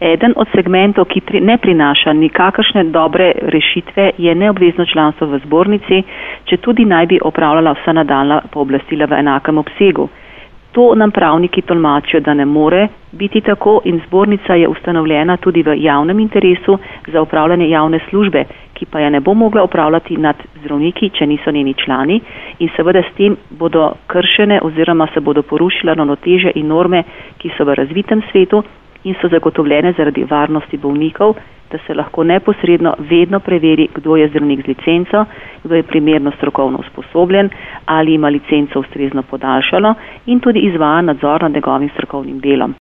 Eden od segmentov, ki ne prinaša nikakršne dobre rešitve, je neobvezno članstvo v zbornici, če tudi naj bi opravljala vsa nadaljnja pooblastila v enakem obsegu. To nam pravniki tolmačijo, da ne more biti tako in zbornica je ustanovljena tudi v javnem interesu za opravljanje javne službe, ki pa je ne bo mogla opravljati nad zdravniki, če niso njeni člani in seveda s tem bodo kršene oziroma se bodo porušile ravnotežje in norme, ki so v razvitem svetu in so zagotovljene zaradi varnosti bolnikov, da se lahko neposredno vedno preveri, kdo je zdravnik z licenco, kdo je primerno strokovno usposobljen, ali ima licenco ustrezno podaljšalo in tudi izvaja nadzor nad njegovim strokovnim delom.